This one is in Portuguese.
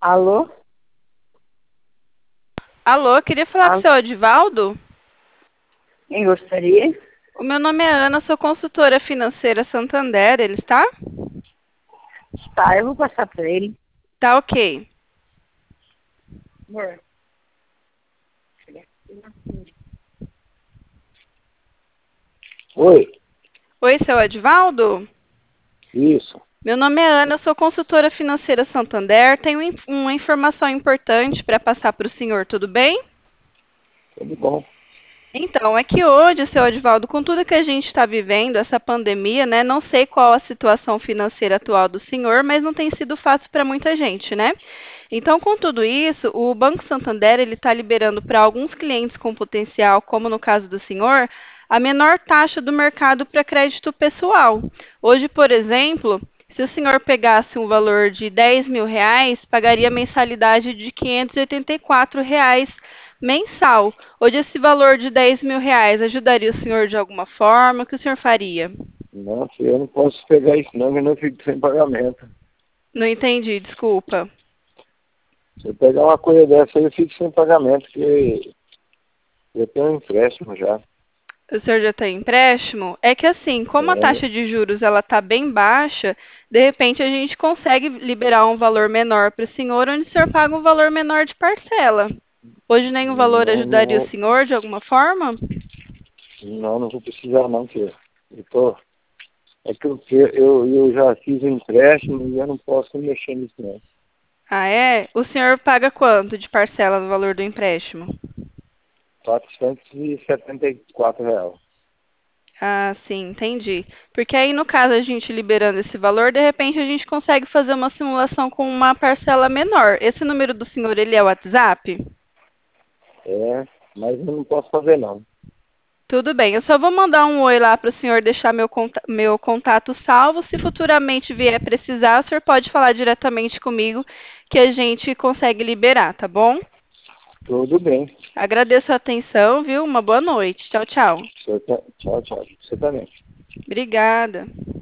Alô? Alô, queria falar com o Alô? seu Edivaldo? Quem gostaria? O meu nome é Ana, sou consultora financeira Santander, ele está? Tá, eu vou passar para ele. Tá ok. Amor. Oi, Oi, seu Edivaldo? isso. Meu nome é Ana, sou consultora financeira Santander. Tenho uma informação importante para passar para o senhor, tudo bem? Tudo bom? Então, é que hoje, seu Edivaldo, com tudo que a gente está vivendo, essa pandemia, né? Não sei qual a situação financeira atual do senhor, mas não tem sido fácil para muita gente, né? Então, com tudo isso, o Banco Santander ele está liberando para alguns clientes com potencial, como no caso do senhor, a menor taxa do mercado para crédito pessoal. Hoje, por exemplo, se o senhor pegasse um valor de R$ 10.000, pagaria mensalidade de R$ 584 mensal. Hoje esse valor de R$ 10.000 ajudaria o senhor de alguma forma? O que o senhor faria? Nossa, eu não posso pegar isso não, eu não fico sem pagamento. Não entendi, desculpa. Se eu pegar uma coisa dessa, eu fico sem pagamento, porque eu tenho um empréstimo já. O senhor já tem empréstimo? É que assim, como a É, taxa de juros ela está bem baixa, de repente a gente consegue liberar um valor menor para o senhor, onde o senhor paga um valor menor de parcela. Hoje nenhum valor não, ajudaria o não, senhor de alguma forma? não vou precisar não, que eu tô, é que eu já fiz um empréstimo e eu não posso mexer nisso não. Ah, é? O senhor paga quanto de parcela no valor do empréstimo? R$ 474. Ah, sim, entendi. Porque aí, no caso, a gente liberando esse valor, de repente a gente consegue fazer uma simulação com uma parcela menor. Esse número do senhor, ele é o WhatsApp? É, mas eu não posso fazer não. Tudo bem, eu só vou mandar um oi lá para o senhor deixar meu contato salvo. Se futuramente vier precisar, o senhor pode falar diretamente comigo que a gente consegue liberar, tá bom? Tudo bem. Agradeço a atenção, viu? Uma boa noite. Tchau, tchau. Tchau, tchau. Você também. Obrigada.